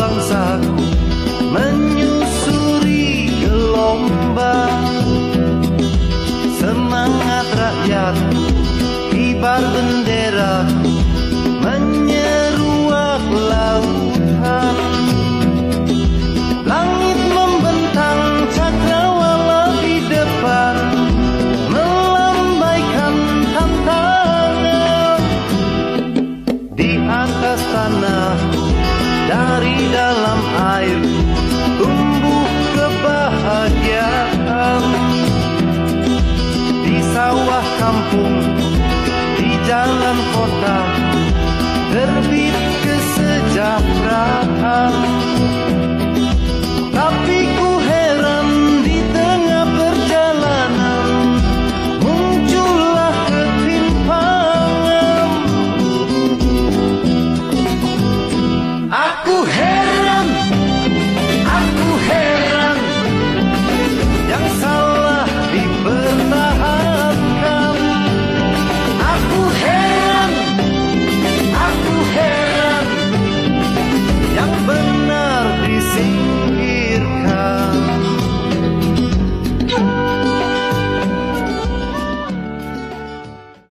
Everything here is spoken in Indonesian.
bangsaku menyusuri gelombang. Semangat rakyatku, kibar benderaku menyeruak lautan. Langit membentang cakrawala di depan, melambaikan tantangan. Di atas tanahku, dari dalam air, tumbuh kebahagiaan. Di sawah kampung, di jalan kota,